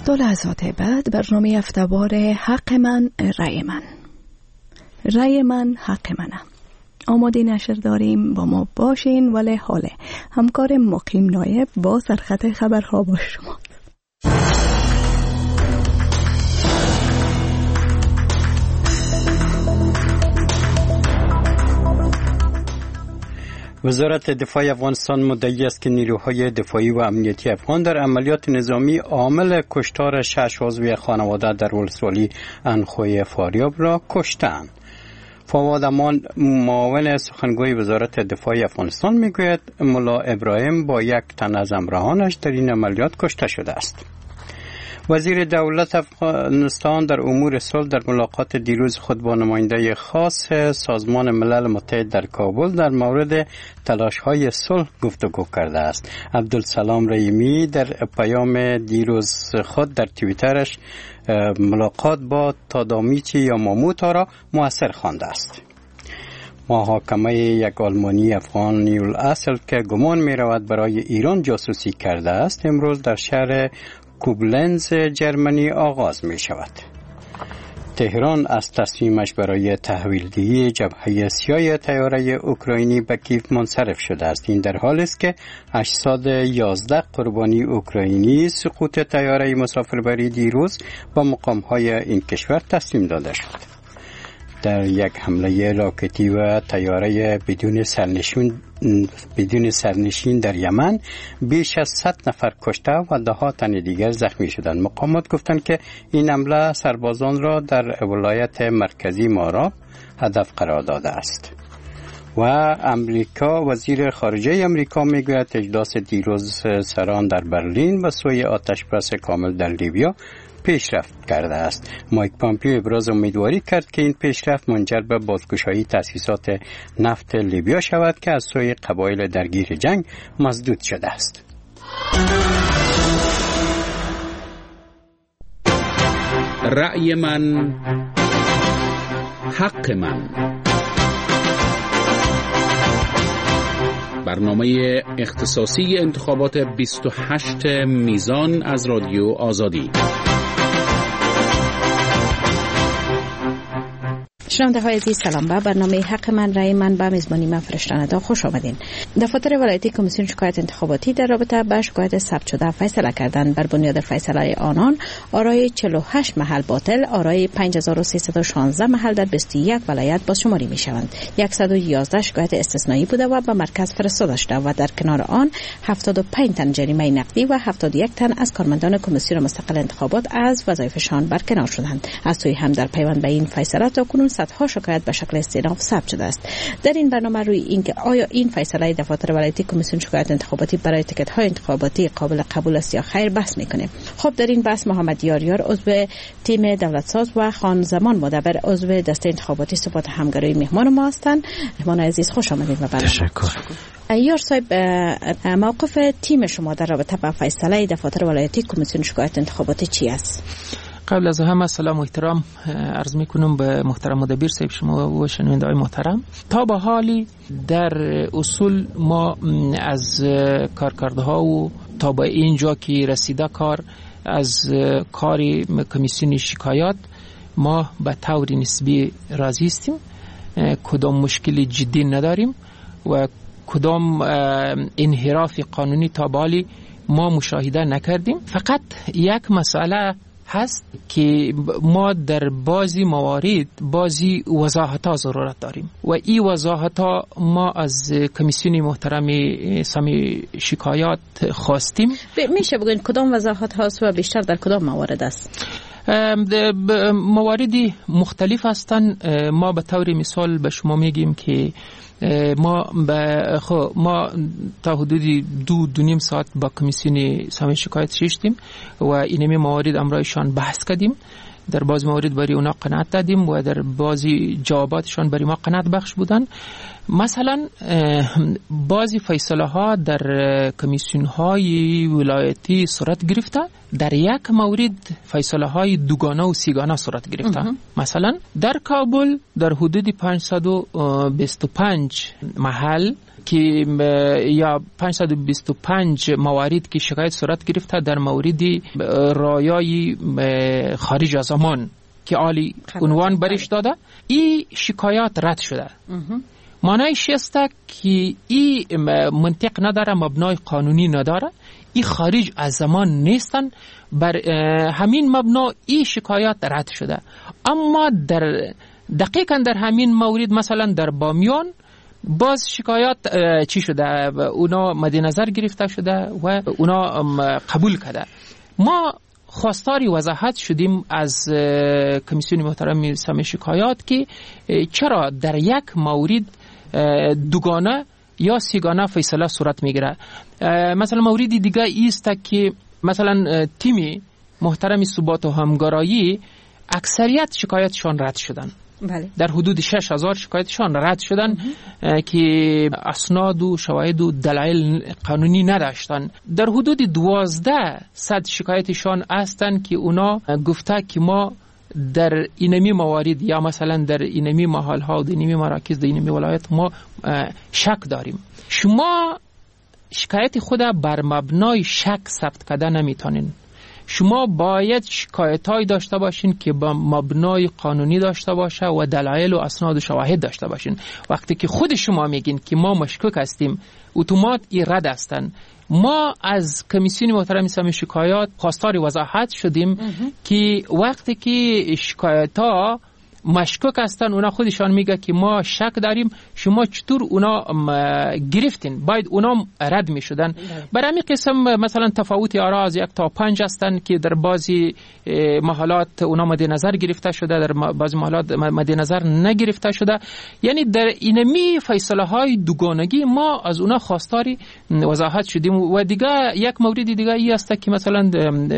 دو لحظات بعد برنامه افتبار حق من رأی من. رأی من حق منه. آماده نشر داریم، با ما باشین. ولی حاله همکار مقیم نایب با سرخط خبرها با شما. وزارت دفاع افغانستان مدعی است که نیروهای دفاعی و امنیتی افغان در عملیات نظامی عامل کشتار 6 عضو خانواده در ولسوالی انخوی فاریاب را کشتند. فواد امان معاون سخنگوی وزارت دفاع افغانستان میگوید ملا ابراهیم با یک تن از همراهانش در این عملیات کشته شده است. وزیر دولت افغانستان در امور صلح در ملاقات دیروز خود با نماینده خاص سازمان ملل متحد در کابل در مورد تلاش‌های صلح گفتگو کرده است. عبدالسلام رحیمی در پیام دیروز خود در توییترش ملاقات با تادامیچی یا ماموتا را مؤثر خوانده است. محاکمه یک آلمانی افغانی الاصل که گمان می رود برای ایران جاسوسی کرده است امروز در شهر کوبلنز جرمنی آغاز می شود. تهران از تصمیمش برای تحویلدهی جبهه سیاه طیاره اوکراینی به کیف منصرف شده است. این در حالی است که 811 قربانی اوکراینی سقوط طیاره مسافربری دیروز با مقام‌های این کشور تسلیم داده شد. در یک حمله راکتی و طیاره بدون سرنشین در یمن بیش از 100 نفر کشته و ده تن دیگر زخمی شدند. مقامات گفتند که این حمله سربازان را در ولایت مرکزی ماراب هدف قرار داده است. و امریکا، وزیر خارجه امریکا میگوید اجلاس دیروز سران در برلین به سوی آتشبس کامل در لیبیا پیشرفت کرده است. مایک پامپیو ابراز امیدواری کرد که این پیشرفت منجر به بازگشایی تأسیسات نفت لیبیا شود که از سوی قبایل درگیر جنگ مسدود شده است. رأی من حق من. برنامه اختصاصی انتخابات 28 میزان از رادیو آزادی. شنونده های عزیز سلام. به برنامه حق من رأی من به میزبانی من فرشته‌ندا خوش آمدین. دفاتر ولایتی کمیسیون شکایت انتخاباتی در رابطه با شکایت ثبت شده فیصله کردند. بر بنیاد فیصله آنان آرای 48 محل باطل، آرای 5316 محل در 21 ولایت بازشماری می شوند. 111 شکایت استثنایی بوده و به مرکز فرستاده شده و در کنار آن 75 تن جریمه نقدی و 71 تن از کارمندان کمیسیون مستقل انتخابات از وظایفشان برکنار شدند. از سوی هم در پیوند به این فیصله تاکنون صدها شکایت به شکل استئناف ثبت شده است. در این برنامه روی اینکه آیا این فیصله دفاتر ولایتی کمیسیون شکایت انتخاباتی برای تیکت‌های انتخاباتی قابل قبول است یا خیر بحث می‌کنیم. خب در این بحث محمد یاریار عضو تیم دولتساز و خان زمان مدبر عضو دسته انتخاباتی ثبات همگرایی مهمان ما هستند. مهمان عزیز خوش آمدید و تشکر. یار صاحب، موقف تیم شما در رابطه با فیصله دفاتر ولایتی کمیسیون شکایت انتخاباتی چی است؟ قبل از همه سلام و احترام عرض میکنم به محترم مدبر صاحب شما و شنونده‌های محترم. تا به حالی در اصول ما از کارکردها و تا به اینجا که رسیده کار از کار کمیسیون شکایات ما به طور نسبی راضی هستیم. کدام مشکل جدی نداریم و کدام انحراف قانونی تا به حالی ما مشاهده نکردیم. فقط یک مسئله هست که ما در بعضی موارد بعضی وضاحت‌ها ضرورت داریم و این وضاحت‌ها ما از کمیسیون محترم سمی شکایات خواستیم. میشه بگین کدام وضاحت هست و بیشتر در کدام موارد است؟ مواردی مختلف هستند. ما به طور مثال به شما میگیم که ما تا حدود 2.5 ساعت با کمیسیون سمی شکایت شدیم و اینمی موارد امرایشان بحث کردیم. در بعض موارد برای اونا قناعت دادیم و در بعضی جواباتشان برای ما قناعت بخش بودن. مثلا بعضی فیصله ها در کمیسیون های ولایتی صورت گرفته، در یک مورد فیصله های دوگانه و سیگانه صورت گرفته. مثلا در کابل در حدود 525 محل که یا 525 موارد که شکایت صورت گرفته در مورد رایای خارج از امان که عالی عنوان برش داده، این شکایات رد شده. معنیش است که این منطق نداره، مبنای قانونی نداره، این خارج از زمان نیستن، بر همین مبنا این شکایات رد شده. اما دقیقاً در همین مورد مثلا در بامیان باز شکایات چی شده؟ اونا مد نظر گرفته شده و اونا قبول کرده. ما خواستار وضاحت شدیم از کمیسیون محترم سمع شکایات که چرا در یک مورد دوگانه یا سیگانه فیصله صورت میگیره. مثلا موردی دیگه ایست که مثلا تیم محترم ثبات و همگرایی اکثریت شکایتشان رد شدن. بله. در حدود 6000 شکایتشان رد شدن که اسناد و شواهد و دلایل قانونی نداشتن. در حدود 1200 شکایتشان هستند که اونا گفته که ما در اینمی موارد یا مثلا در اینمی محل‌ها و در اینمی مراکز در اینمی ولایت ما شک داریم. شما شکایت خود بر مبنای شک ثبت کرده نمیتونین. شما باید شکایت‌های داشته باشین که با مبنای قانونی داشته باشه و دلایل و اسناد و شواهد داشته باشین. وقتی که خود شما میگین که ما مشکوک هستیم، اتومات این رد هستن. ما از کمیسیون محترم سمع شکایات خواستار وضاحت شدیم که وقتی که شکایت‌ها مشکوک هستن، اونا خودشان میگه که ما شک داریم، شما چطور اونا گرفتین؟ باید اونا رد میشدن. برای همین قسم مثلا تفاوت آرا از 1 تا 5 هستن که در بعضی محلات اونا مد نظر گرفته شده، در بعضی محلات مد نظر نگرفته شده. یعنی در اینمی فیصله های دوگانگی ما از اونا خواستاری وضاحت شدیم. و دیگه یک مورد دیگه ای است که مثلا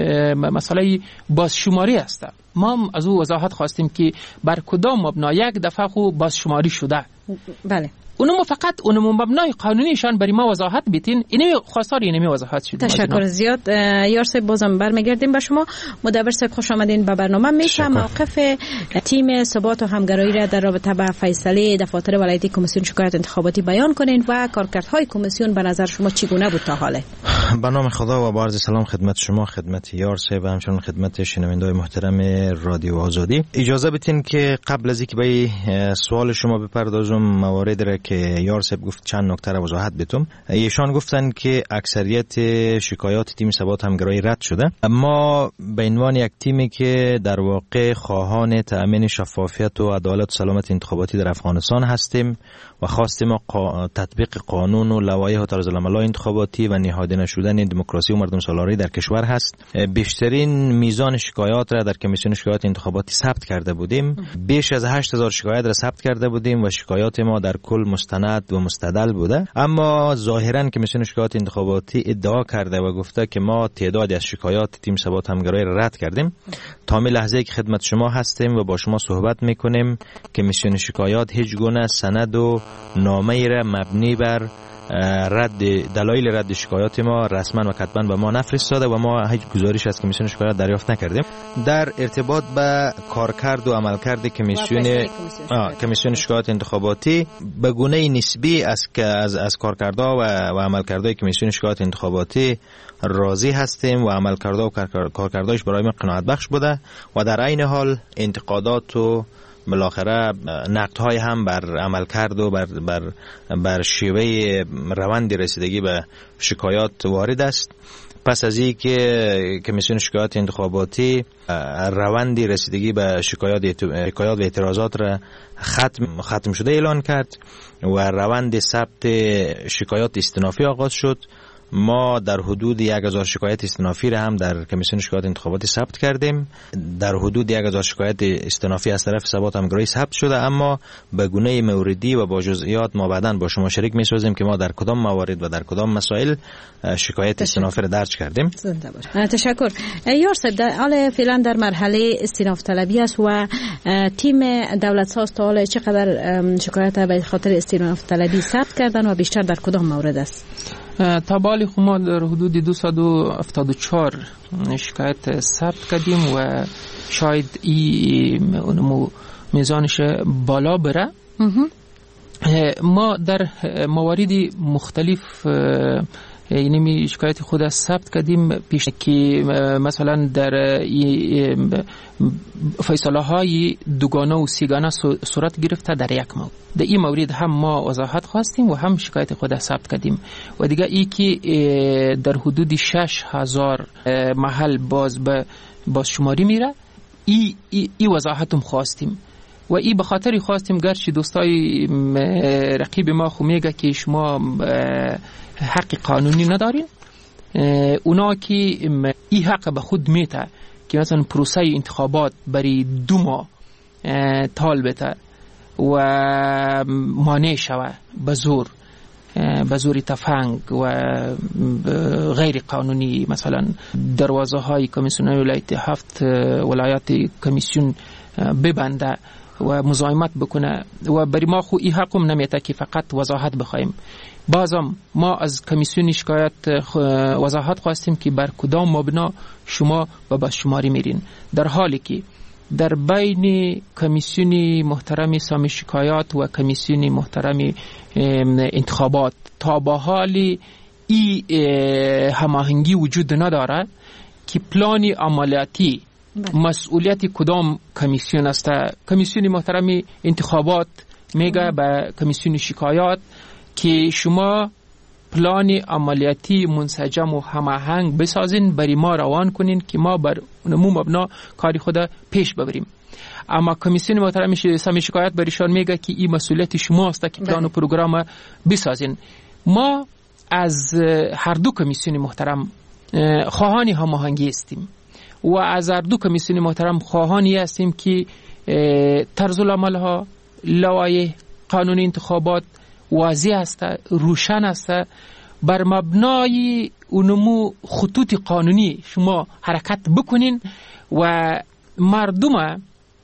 مسئله بازشماری است. ما از او وضاحت خواستیم که بر کدام مبنا یک دفعه خوب بازشماری شده. بله. اونم فقط اونم مبنای قانونیشان برای ما وضاحت بیتین. اینمی خواستار اینمی وضاحت شد. تشکر زیاد. یار صاحب بازم برمیگردیم به شما. مدبر صاحب خوش آمدین به برنامه. میشه موقف تیم ثبات و همگرایی را در رابطه با فیصله دفاتر ولایتی کمیسیون شکایت انتخاباتی بیان کنین و کارکردهای کمیسیون به نظر شما چگونه بود تا حالا؟ به نام خدا و با عرض سلام خدمت شما، خدمت یار صاحب و همچنین خدمت شنونده‌های محترم رادیو آزادی. اجازه بدین که قبل از اینکه به سوال شما بپردازم مواردی را که یار صاحب گفت چند نکته را وضاحت بدم. ایشان گفتن که اکثریت شکایات تیم ثبات همگرایی رد شده. ما به عنوان یک تیمی که در واقع خواهان تأمین شفافیت و عدالت و سلامت انتخاباتی در افغانستان هستیم و خواستیم تطبیق قانون و لوایح و طرز العمل انتخاباتی و نهادینه نشدن دموکراسی و مردم سالاری در کشور هست. بیشترین میزان شکایات را در کمیسیون شکایات انتخاباتی ثبت کرده بودیم. بیش از 8000 شکایت را ثبت کرده بودیم و شکایات ما در کل مستند و مستدل بوده. اما ظاهرا کمیسیون شکایات انتخاباتی ادعا کرده و گفته که ما تعدادی از شکایات تیم ثبات همگرایی را رد کردیم. تا می لحظه که خدمت شما هستیم و با شما صحبت میکنیم کمیسیون شکایات هیچ گونه سند و نامه‌ای را مبنی بر دلایل رد شکایات ما رسما و کتبا به ما نفرستاده و ما هیچ گزارش از کمیسیون شکایات دریافت نکردیم. در ارتباط به کارکرد و عملکرد کمیسیون شکایات انتخاباتی به گونه نسبی از کارکردها و عملکردهای کمیسیون شکایات انتخاباتی راضی هستیم و عملکردها و کارکردهاش برای ما قناعت بخش بوده و در عین حال انتقادات و بالاخره نقدهای هم بر عملکرد و بر شیوه روند رسیدگی به شکایات وارد است. پس از این که کمیسیون شکایات انتخاباتی روند رسیدگی به شکایات و اعتراضات را ختم شده اعلان کرد و روند ثبت شکایات استینافی آغاز شد، ما در حدود 1000 شکایت استینافی را هم در کمیسیون شکایات انتخاباتی ثبت کردیم. در حدود 1000 شکایت استینافی از طرف ثبات همگرایی ثبت شده، اما به گونه موردی و با جزئیات ما بعداً با شما شریک می‌سازیم که ما در کدام موارد و در کدام مسائل شکایت استینافی را درج کردیم. تشکر. یار صاحب حالا فعلا در مرحله استیناف طلبی است و تیم دولت ساز تا حالا چقدر شکایت به خاطر استیناف طلبی ثبت کردن و بیشتر در کدام مورد است؟ تا بالی ما در حدود 274 شکایت ثبت کردیم و شاید این میزانش بالا بره. ما در مواردی مختلف یعنی شکایت خود ثبت کردیم پیش که مثلا در فیصله های دوگانه و سیگانه صورت گرفته در یک مورد. در این مورد هم ما وضاحت خواستیم و هم شکایت خود ثبت کردیم و دیگه ای که در حدود 6000 محل باز شماری میره ای وضاحتم خواستیم و ای به خاطر خواستیم گرچه دوستای رقیب ما خو میگه که شما حق قانونی ندارین، اونا که ای حق به خود میته که مثلا پروسه انتخابات برای 2 ماه طال بده و مانع شوه به زور تفنگ و غیر قانونی، مثلا دروازه های کمیسیون ولایت 7 ولایات کمیسیون ببنده و مزاحمت بکنه و برای ما خو این حقم نمیته که فقط وضاحت بخوایم. بازم ما از کمیسیون شکایت وضاحت خواستیم که بر کدام مبنا شما و باز شماری میرین، در حالی که در بین کمیسیون محترم سام شکایات و کمیسیون محترم انتخابات تا به حال این هماهنگی وجود نداره که پلان عملیاتی مسئولیت کدام کمیسیون است. کمیسیون محترم انتخابات میگه به کمیسیون شکایات که شما پلان عملیاتی منسجم و هماهنگ بسازین، برای ما روان کنین که ما بر نمو مبنا کاری خود پیش ببریم. اما کمیسیون محترم سام شکایت برایشان میگه که این مسئولیت شماست که پلان و پروگرام بسازین. ما از هر دو کمیسیون محترم خواهان هماهنگی هستیم و از هر دو کمیسیون محترم خواهانی هستیم که طرز العمل ها، لوایح قانون انتخابات واضح است، روشن است، بر مبنای اونمو خطوط قانونی شما حرکت بکنین و مردم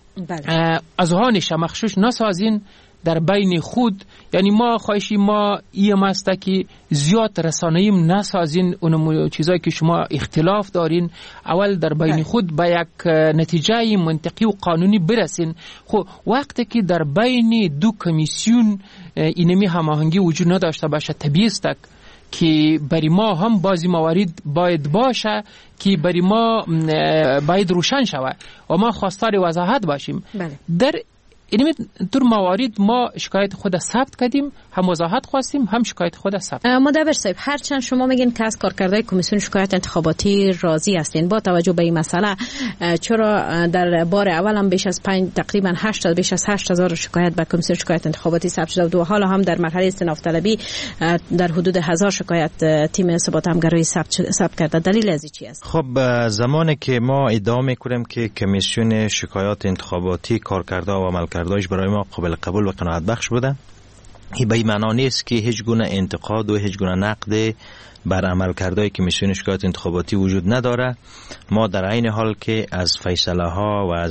از آنش مخشوش نسازین در بین خود. یعنی ما خواهشی ما ایم است که زیاد رسانه‌ایم نسازین اونمو چیزایی که شما اختلاف دارین، اول در بین خود به یک نتیجه منطقی و قانونی برسین. خب وقتی که در بین دو کمیسیون اینمی هماهنگی وجود نداشته باشه، طبیعی است که برای ما هم بعضی موارد باید باشه که برای ما باید روشن شود و ما خواستار وضاحت باشیم. در این طور موارد ما شکایت خود ثبت کردیم، هم وضاحت خواستیم، هم شکایت خود ثبت. مدبر صاحب، هرچند شما میگین که از کارکردهای کمیسیون شکایت انتخاباتی راضی هستین، با توجه به این مسئله چرا در بار اول هم بیش از تقریبا 8000 شکایت به کمیسیون شکایت انتخاباتی ثبت شده و حالا هم در مرحله استئناف طلبی در حدود 1000 شکایت تیم ثبات همگرایی ثبت کرده؟ دلیل از چی است؟ خب زمانی که ما ادعا میکنیم که کمیسیون شکایات انتخاباتی کارکردها و عملکردهاش برای ما قابل قبول و قناعت بخش بوده، این به این معنا نیست که هیچ گونه انتقاد و هیچ گونه نقد بر عملکردهای کمیسیون شکایت انتخاباتی وجود نداره. ما در عین حال که از فیصله ها و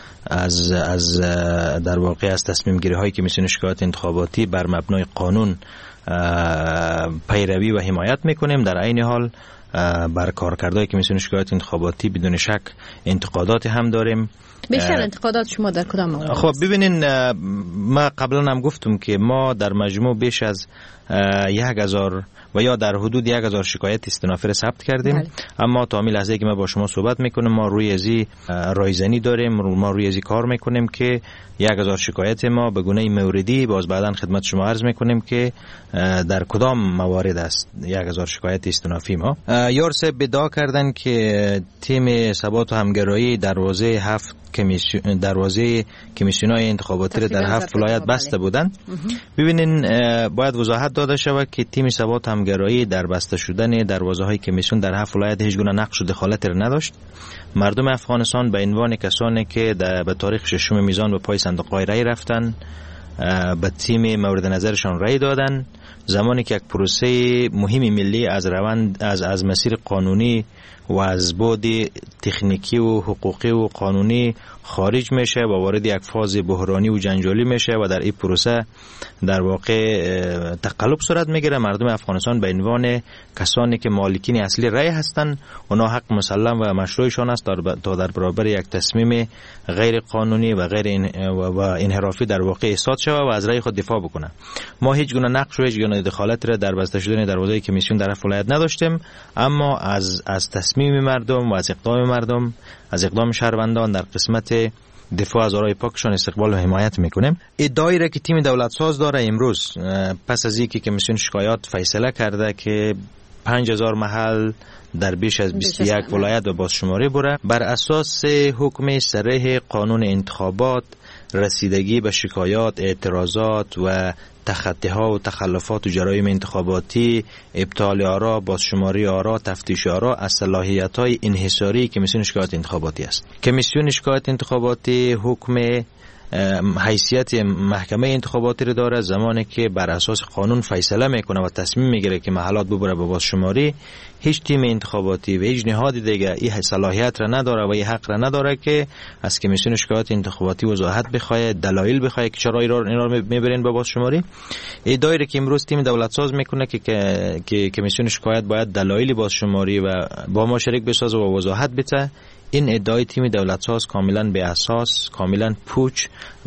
از در واقع از تصمیم گیری های کمیسیون شکایت انتخاباتی بر مبنای قانون پیروی و حمایت میکنیم، در عین حال بر کارکردهای کمیسیون شکایت انتخاباتی بدون شک انتقادات هم داریم. بیشتر انتقادات شما در کدام مورد؟ خب ببینین، ما قبلا هم گفتم که ما در مجموع بیش از 1000 و یا در حدود 1000 شکایت استنافی ثبت کردیم. اما تا همین لحظه که ما با شما صحبت میکنیم ما روی ازی رایزنی داریم، ما روی ازی کار میکنیم که 1000 شکایت ما به گونه موردی باز بعداً خدمت شما عرض میکنیم که در کدام موارد است 1000 شکایت استنافی ما. یارسه بدعا کردن که تیم ثبات و همگرایی دروازه کمیسیون‌های انتخاباتی در 7 ولایت بسته بودن. ببینین، باید وضاحت داده شود که تیم ثبات همگرایی در بسته شدن دروازه‌های کمیسیون در 7 ولایت هیچ گونه نقش و دخالتی نداشت. مردم افغانستان به عنوان کسانی که به تاریخ 6 میزان به پای صندوق‌های رای رفتن به تیم مورد نظرشان رای دادن. زمانی که یک پروسه مهمی ملی از مسیر قانونی و از بعد تکنیکی و حقوقی و قانونی خارج میشه و وارد یک فاز بحرانی و جنجالی میشه و در این پروسه در واقع تقلب صورت میگیره. مردم افغانستان به عنوان کسانی که مالکین اصلی رأی هستند، اونا حق مسلم و مشروعشان است تا در برابر یک تصمیم غیر قانونی و غیر و انحرافی در واقع احساس شود و از رأی خود دفاع بکنه. ما هیچ گونه نقش و هیچ گونه دخالت را در بسته شدن دروازه کمیسیون در ولایت نداشتیم، اما از تصمیم مردم و از اقدام مردم، از اقدام شهروندان در قسمت دفاع از آرای پاکشان استقبال و حمایت میکنیم. ادعایی را که تیم دولت ساز داره امروز پس از اینکه کمیسیون شکایات فیصله کرده که 5000 محل در بیش از 21 ولایت و بازشماری بره، بر اساس حکم صریح قانون انتخابات رسیدگی به شکایات، اعتراضات و تخطی‌ها و تخلفات و جرایم انتخاباتی، ابطال آرا، بازشماری آرا، تفتیش آرا از صلاحیت‌های انحصاری کمیسیون شکایات انتخاباتی است. کمیسیون شکایات انتخاباتی حکم حیثیت محکمه انتخاباتی رو داره. زمانی که بر اساس قانون فیصله میکنه و تصمیم میگیره که محلات ببره به بازشماری، هیچ تیم انتخاباتی و هیچ نهاد دیگه این صلاحیت را نداره و این حق را نداره که از کمیسیون شکایات انتخاباتی وضاحت بخواد، دلایل بخواد که چرا اینا رو میبرین به بازشماری. ادعایی که امروز تیم دولت ساز میکنه که کمیسیون شکایت باید دلایل بازشماری و با ما شریک بسازه و وضاحت بده، این ادعای تیم دولت ساز کاملا بی اساس، کاملا پوچ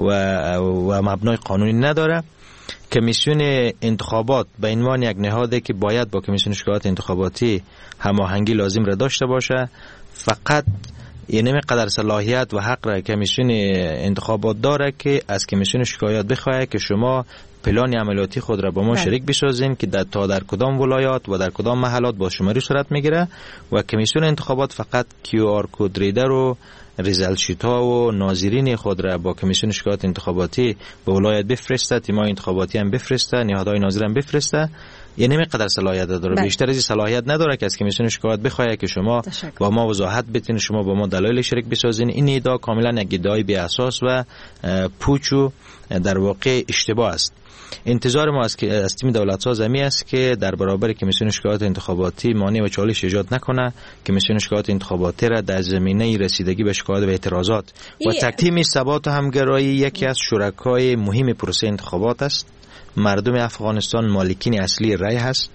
و مبنای قانونی نداره. کمیسیون انتخابات به عنوان یک نهادی که باید با کمیسیون شکایات انتخاباتی هماهنگی لازم را داشته باشه، فقط یعنی قدر صلاحیت و حق را کمیسیون انتخابات داره که از کمیسیون شکایات بخواه که شما پلان عملیاتی خود را با ما شریک بسازین که در کدام ولایات و در کدام محلات بازشماری صورت میگیره و کمیسیون انتخابات فقط QR کد ریدر و ریزالت شیت ها و ناظرین خود را با کمیسیون شکایات انتخاباتی به ولایت بفرسته، تیم‌های انتخاباتی هم بفرسته، نهادهای ناظر هم بفرسته. یعنی اینقدر صلاحیت داره، بیشتر از این صلاحیت نداره که از کمیسیون شکایات بخواد که شما با ما وضاحت بدین، شما با ما دلایل شریک بسازین. این ادعا کاملا یک ادعای بی اساس و پوچ و در واقع اشتباه است. انتظار ما از تیم دولت ساز همی است که در برابر کمیسیون شکایات انتخاباتی مانع و چالش ایجاد نکنه. کمیسیون شکایات انتخاباتی را در زمینه رسیدگی به شکایات و اعتراضات و تیم ثبات و همگرایی یکی از شرکای مهم پروسه انتخابات است. مردم افغانستان مالکین اصلی رای هست.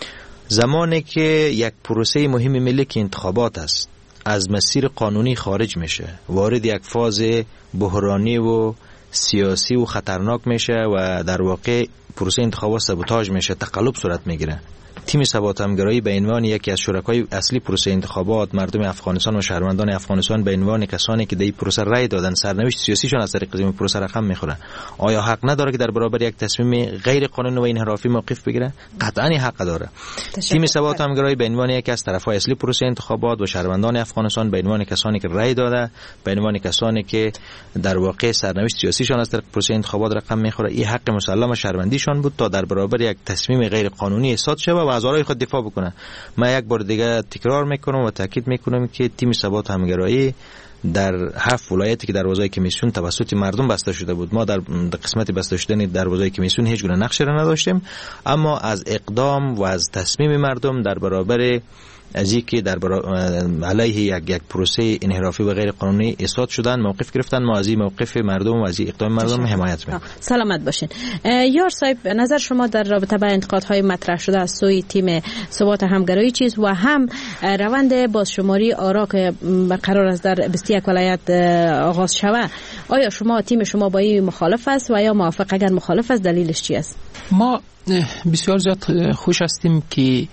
زمانی که یک پروسه مهم ملی که انتخابات است از مسیر قانونی خارج میشه، وارد یک فاز بحرانی و سیاسی و خطرناک میشه و در واقع پروسه انتخابات سابوتاژ میشه، تقلب صورت میگیره. تیم ثبات همگرایی به عنوان یکی از شرکای اصلی پروسه انتخابات، مردم افغانستان و شهروندان افغانستان به عنوان کسانی که در این پروسه رای دادن، سرنوشت سیاسیشون از طریق این پروسه رقم میخوره، آیا حق نداره که در برابر یک تصمیم غیر قانونی و انحرافی موقف بگیره؟ قطعاً حق داره. تیم ثبات همگرایی به عنوان یکی از طرفای اصلی پروسه انتخابات و شهروندان افغانستان به عنوان کسانی که رای داده، به عنوان کسانی که در واقع سرنوشت سیاسیشون از طریق پروسه انتخابات رقم میخوره، این حق مسلم شهروندیشان بود تا در برابر یک تصمیم غیر قانونی ایستاد شه و از آرای خود دفاع بکنه. من یک بار دیگه تکرار میکنم و تاکید میکنم که تیم ثبات همگرایی در 7 ولایتی که دروازه کمیسیون توسط مردم بسته شده بود، ما در قسمت بسته شدن دروازه کمیسیون هیچ گونه نقشی را نداشتیم، اما از اقدام و از تصمیم مردم در برابر از اینکه در علیه یک پروسه انحرافی و غیر قانونی ایستاد شدن موقف گرفتن، ما از این موقف مردم و از این اقدام مردم حمایت می‌کنیم. سلامت باشین. یار صاحب، نظر شما در رابطه با انتقادهای مطرح شده از سوی تیم ثبات همگرایی چیست و هم روند بازشماری آرا که قرار است در 21 ولایت آغاز شود، آیا شما تیم شما با این مخالف است و یا موافق؟ اگر مخالف است دلیلش چی است؟ ما بسیار زیاد خوش هستیم که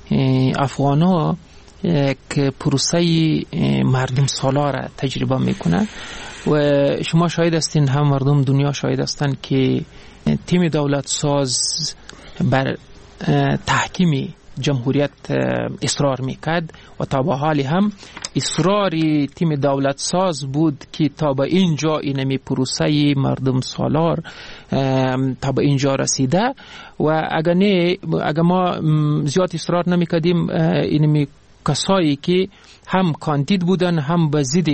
افغانا که پروسه مردم سالار را تجربه میکنه و شما شاهد هستین، هم مردم دنیا شاهد هستند که تیم دولت ساز بر تحکیم جمهوریت اصرار میکرد و تا به حال هم اصرار تیم دولت ساز بود که تا به اینجا اینمی پروسه مردم سالار تا به اینجا رسیده و اگر ما زیاد اصرار نمیکردیم، اینمی کسایی که هم کاندید بودن هم به ضد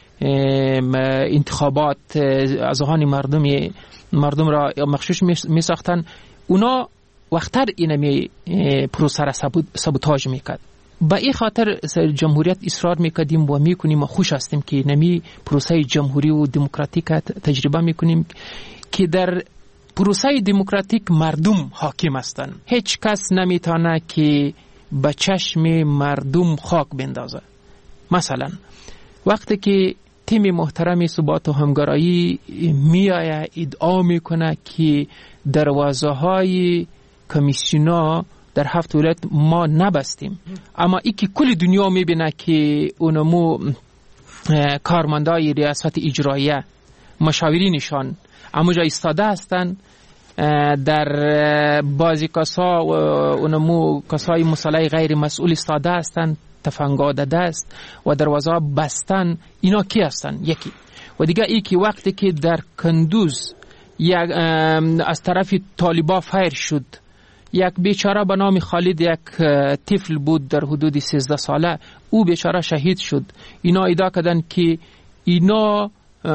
انتخابات اذهان مردم را مغشوش میساختن، اونا وقتر اینمی پروسه را سابوتاژ میکرد. با این خاطر جمهوریت اصرار میکردیم و میکنیم و خوش هستیم که نمی پروسه جمهوری و دموکراتیک تجربه میکنیم که در پروسه دموکراتیک مردم حاکم هستند. هیچ کس نمیتونه که به چشم مردم خاک بندازه. مثلا وقتی که تیم محترم ثبات و همگرایی میآید ادعا میکنه که دروازه های کمیسیونا در 7 ولایت ما نبستیم، اما ای که کل دنیا میبینه که اونمو کارمندای ریاست اجراییه مشاورینشان اما جا ایستاده هستن، در بعضی کسا اونمو کسای مسلح غیر مسئول ایستاده هستن، تفنگ داده است و دروازه بستن. اینا کی هستن؟ یکی. و دیگه ای که وقتی که در کندوز از طرف طالبا فایر شد، یک بیچاره به نام خالد، یک طفل بود در حدود 13 ساله، او بیچاره شهید شد. اینا ادعا کردن که اینا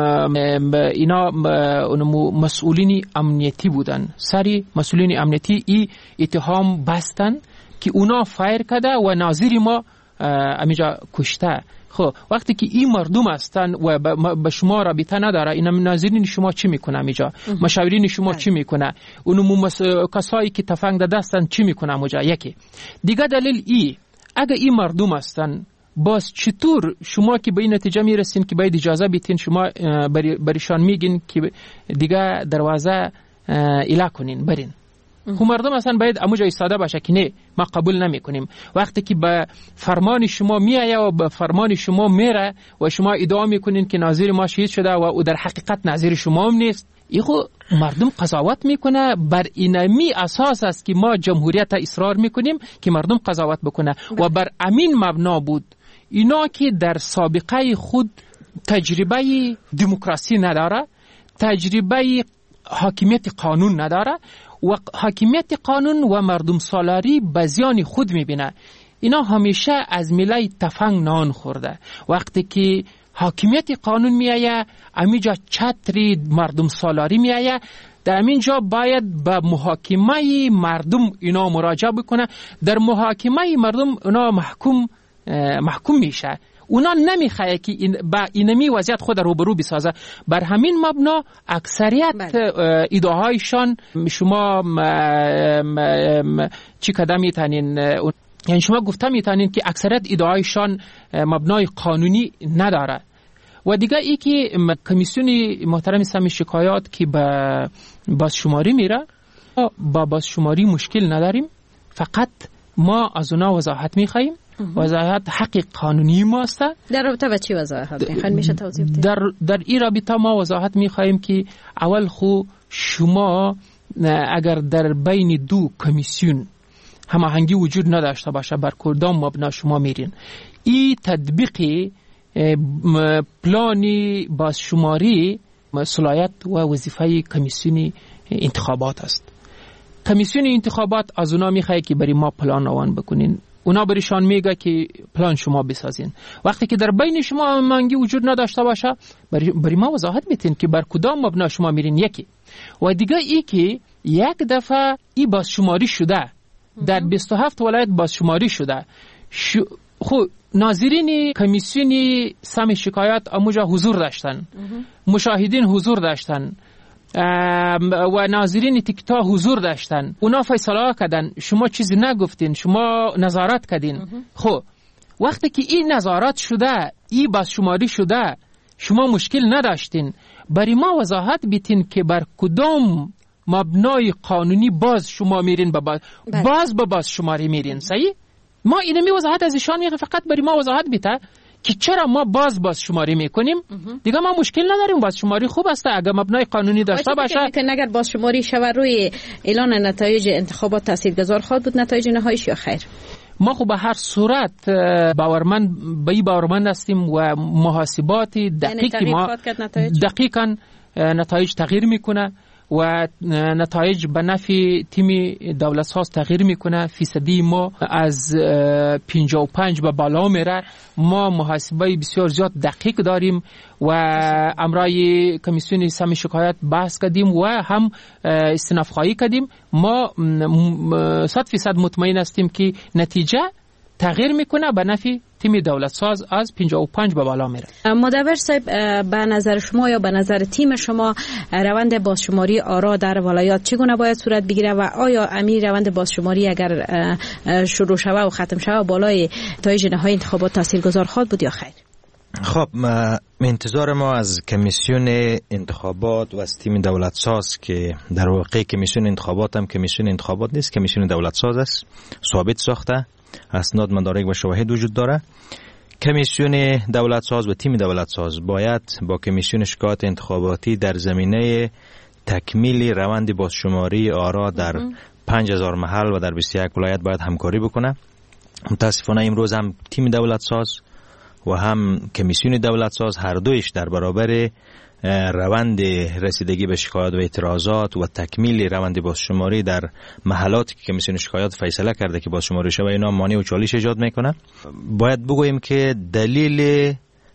مسئولین امنیتی بودن. سری مسئولین امنیتی ای اتهام بستن که اونا فایر کرده و ناظر ما امیجا کشته. خب وقتی که این مردم هستن و به شما رابطه نداره، اینا ناظرین شما چی میکنه؟ امیجا مشاورین شما چی میکنه؟ اونم کسایی که تفنگ داده هستن چی میکنه؟ امیجا یکی. دیگه دلیل اگه این مردم هستن، باز چطور شما که به این نتیجه میرسین که باید اجازه بیتین شما بریشان میگین که دیگه دروازه اله کنین برین؟ خب مردم اصلا باید اموجا ایستاده باشه که نه، ما قبول نمی کنیم. وقتی که به فرمان شما میایه و به فرمان شما میره و شما ادعا میکنین که ناظر ما شهید شده و او در حقیقت ناظر شما هم نیست، ایخو مردم قضاوت میکنه. بر اینمی اساس است که ما جمهوریت اصرار میکنیم که مردم قضاوت بکنه و بر امین مبنا بود. اینا که در سابقه خود تجربه دموکراسی نداره، تجربه حاکمیت قانون نداره و حاکمیت قانون و مردم سالاری به زیان خود میبینه. اینا همیشه از میله تفنگ نان خورده. وقتی که حاکمیت قانون میایه، امیجا چتری مردم سالاری میایه، در همین جا باید به محاکمه مردم اینا مراجعه بکنه. در محاکمه مردم اینا محکوم میشه. اونا نمیخواه که با اینمی وضعیت خود روبرو بسازه. بر همین مبنا اکثریت ایده‌هایشان شما چی کده میتونین، یعنی شما گفته میتونین که اکثریت ایده‌هایشان مبنای قانونی نداره. و دیگه ای که کمیسیون محترم سمی شکایات که به بازشماری میره، با بازشماری مشکل نداریم، فقط ما از اونا وضاحت میخواییم. وضاحت حق قانونی ماست. در رابطه با چی وضاحت میخواین؟ میشه توضیح بدید؟ در این رابطه ما وضاحت میخوایم که اول خو شما اگر در بین دو کمیسیون هماهنگی وجود نداشته باشه، بر کدام مبنا شما میرین؟ این تطبیق پلانی بازشماری صلاحیت و وظیفه کمیسیون انتخابات است. کمیسیون انتخابات از اونا میخواد که برای ما پلان روان بکنین. اونا بریشان میگه که پلان شما بسازین. وقتی که در بین شما هماهنگی وجود نداشته باشه، برای ما وضاحت میتین که بر کدام مبنا شما میرین. یکی. و دیگه ای که یک دفعه ای بازشماری شده، در 27 ولایت بازشماری شده، خب ناظرین کمیسیون سم شکایت اموجا حضور داشتن، مشاهدین حضور داشتن و ناظرین تیکتا حضور داشتن. اونا فیصله کردن، شما چیزی نگفتین، شما نظارت کردین. خب وقتی که این نظارت شده، این بازشماری شده، شما مشکل نداشتین، برای ما وضاحت بیتین که بر کدام مبنای قانونی باز شما میرین باز به بازشماری میرین. صحیح؟ ما اینمی وضاحت از ایشان میگه، فقط برای ما وضاحت بیته که چرا ما باز شماری میکنیم. دیگه ما مشکل نداریم، باز شماری خوب است اگه مبنای قانونی داشته باشه. که اگر باز شماری شود روی اعلان نتایج انتخابات تاثیرگذار خواهد بود نتایج نهاییش یا خیر؟ ما خب به هر صورت باورمند هستیم و محاسبات دقیقی ما دقیقاً نتایج تغییر میکنه و نتایج به نفع تیم دولت ساز تغییر میکنه. فیصدی ما از 55 به بالا میره. ما محاسبه بسیار زیاد دقیق داریم و امرای کمیسیون سم شکایت بحث کردیم و هم استناف خواهی کردیم. ما 100% مطمئن هستیم که نتیجه تغییر میکنه به نفع تیم دولت ساز از 55 به بالا میره. مدبر صاحب، به نظر شما یا به نظر تیم شما روند بازشماری آرا در ولایات چگونه باید صورت بگیره و آیا امیر روند بازشماری اگر شروع شود و ختم شود بالای نتایج نهایی انتخابات تاثیرگذار خواهد بود یا خیر؟ خب انتظار ما از کمیسیون انتخابات و از تیم دولت ساز که در واقع کمیسیون انتخابات هم کمیسیون انتخابات نیست، کمیسیون دولت ساز است، ثابت ساخته، اسناد، مدارک و شواهد وجود داره. کمیسیون دولت ساز و تیم دولت ساز باید با کمیسیون شکایات انتخاباتی در زمینه تکمیل روند بازشماری آرا در 5000 محل و در 21 ولایت باید همکاری بکنه. متاسفانه امروز هم تیم دولت ساز و هم کمیسیون دولت ساز هر دویش در برابر روند رسیدگی به شکایات و اعتراضات و تکمیل روند بازشماری در محلاتی که کمیسیون شکایات فیصله کرده که بازشماری شود اینا مانع و چالش ایجاد میکنه. باید بگوییم که دلیل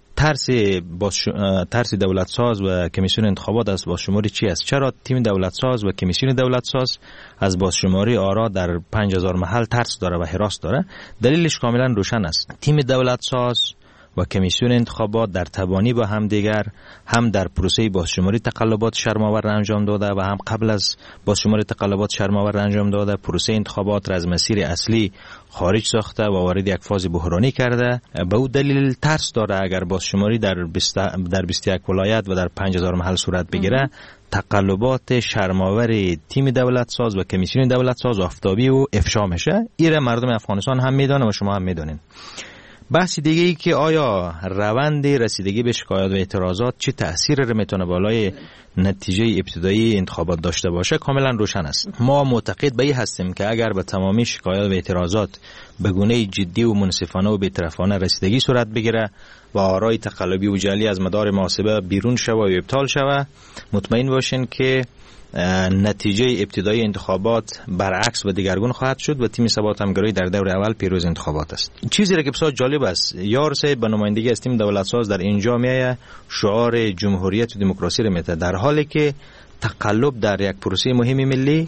ترس دولت ساز و کمیسیون انتخابات از بازشماری چی است؟ چرا تیم دولت ساز و کمیسیون دولت ساز از بازشماری آرا در 5000 محل ترس داره و هراس داره؟ دلیلش کاملا روشن است. تیم دولت ساز و کمیسیون انتخابات در تبانی با هم دیگر هم در پروسه بازشماری تقلبات شرم‌آور انجام داده و هم قبل از بازشماری تقلبات شرم‌آور انجام داده پروسه انتخابات را از مسیر اصلی خارج ساخته و وارد یک فاز بحرانی کرده. به او دلیل ترس داره اگر بازشماری در 21 ولایت و در 5000 محل صورت بگیره تقلبات شرم‌آور تیم دولت ساز و کمیسیون دولت ساز آفتابی و افشا میشه. ایره مردم افغانستان هم میدونه و شما هم میدونین. بحث دیگه ای که آیا روند رسیدگی به شکایات و اعتراضات چه تأثیر رو میتونه بالای نتیجه ابتدایی انتخابات داشته باشه کاملا روشن است. ما معتقد به این هستیم که اگر به تمامی شکایات و اعتراضات به گونه جدی و منصفانه و بی‌طرفانه رسیدگی صورت بگیره و آرای تقلبی و جعلی از مدار محاسبه بیرون شود و ابطال شود، مطمئن باشین که نتیجه ابتدایی انتخابات برعکس و دیگرگون خواهد شد و تیم ثبات همگرایی در دور اول پیروز انتخابات است. چیزی را که بسیار جالب است، یارسه به نمایندگی از تیم دولت ساز در اینجا میایه شعار جمهوریت و دموکراسی را میته، در حالی که تقلب در یک پروسه مهم ملی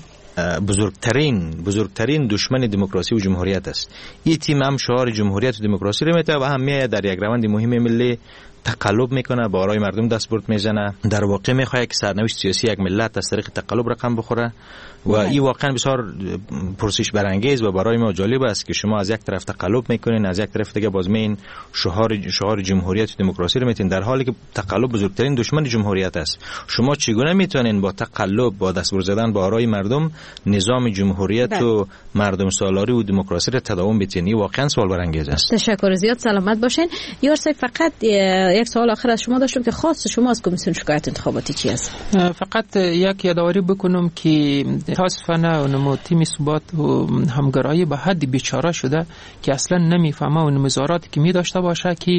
بزرگترین دشمن دموکراسی و جمهوریت است. این تیم هم شعار جمهوریت و دموکراسی را میته و هم میایه در یک روند مهم ملی تقلب میکنه، با آرای مردم دستبرد میزنه. در واقع میخواد که سرنوشت سیاسی یک ملت از طریق تقلب رقم بخوره و این واقعا بسیار پرسش برانگیز و برای ما جالب است که شما از یک طرف تقلب میکنین، از یک طرف دیگه باز میین شعار جمهوریت و دموکراسی رو میتین، در حالی که تقلب بزرگترین دشمن جمهوریت است. شما چگونه میتونین با تقلب، با دستبرد زدن با آرای مردم نظام جمهوریت و مردم سالاری و دموکراسی رو تداوم بدین؟ این واقعا سوال برانگیز است. تشکر زیاد، سلامت باشین. یارسای فقط یک سوال آخر از شما داشتم که خاص شما از کمیسیون شکایت انتخاباتی چی است؟ فقط یک یادآوری بکنم که متاسفانه اونمو تیم ثبات و همگرایی به حد بیچاره شده که اصلا نمیفهمه اون مزارات که می داشته باشه که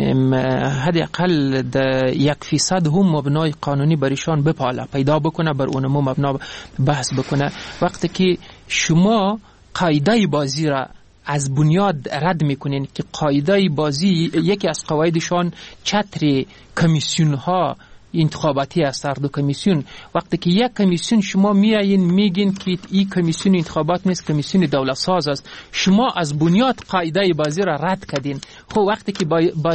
حداقل 1% هم مبنای قانونی بریشان بپاله، پیدا بکنه، بر اونمو مبنا بحث بکنه. وقتی که شما قاعده بازی را از بنیاد رد میکنین که قاعده بازی یکی از قواعدشان چتر کمیسیون ها انتخاباتی است، هر دو کمیسیون. وقتی که یک کمیسیون شما میایین میگین که این کمیسیون انتخابات نیست، کمیسیون دولت ساز است، شما از بنیاد قاعده بازی را رد کردین. خب وقتی که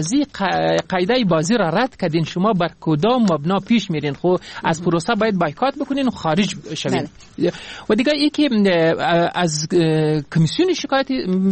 قاعده بازی را رد کردین، شما بر کدام مبنا پیش میرین؟ خب از پروسه باید بایکات بکنین و خارج شوین. و دیگه ای که از کمیسیون شکایت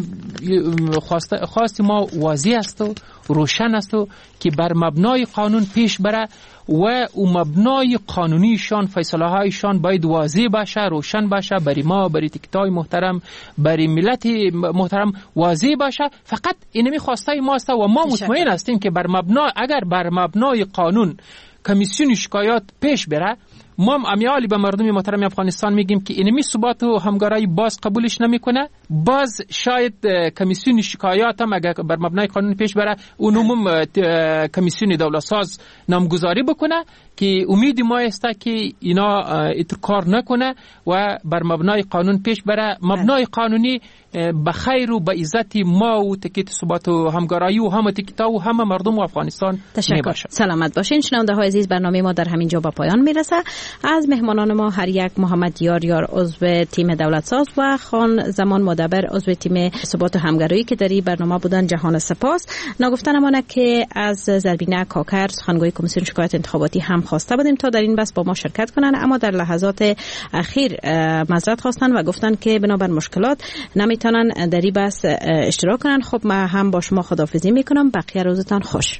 خواست ما واضح است و روشن است و که بر مبنای قانون پیش بره و مبنای قانونیشان، فیصله هایشان باید واضح باشه، روشن باشه، برای ما، برای تکتای محترم، برای ملت محترم واضح باشه. فقط اینمی خواسته ماست و ما مطمئن هستیم که اگر بر مبنای قانون کمیسیون شکایات پیش بره، ما امیالی به مردم محترم افغانستان میگیم که اینمی ثبات و همگرایی باز قبولش نمیکنه. باز شاید کمیسیون شکایات هم اگر بر مبنای قانون پیش بره، اونم کمیسیون دولت ساز نامگذاری بکنه که امید ما است که اینا کار نکنه و بر مبنای قانون پیش بره. مبنای قانونی به خیر و به عزت ما و تکیت ثبات و همگرایی و همه تکیتا و همه مردم افغانستان میباشد. سلامت باشین. شنونده های عزیز، برنامه ما در همین جا به پایان میرسه. از مهمانان ما هر یک محمد یار عضو تیم دولت ساز و خان زمان مدبر عضو تیم ثبات و همگرایی که در این برنامه بودن جهان سپاس. نگفتنمانه که از زربینه کاکر سخنگوی کمیسیون شکایت انتخاباتی هم خواسته بودیم تا در این بحث با ما شرکت کنن، اما در لحظات اخیر معذرت خواستن و گفتن که بنابر مشکلات نمیتونن در این بحث اشتراک کنن. خب من هم با شما خداحافظی میکنم. بقیه روزتان خوش.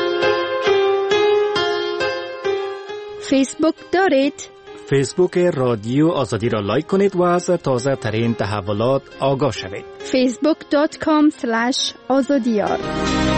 فیسبوک دارید؟ فیسبوک رادیو آزادی را لایک کنید و از تازه ترین تحولات آگاه شوید. facebook.com/azadiyar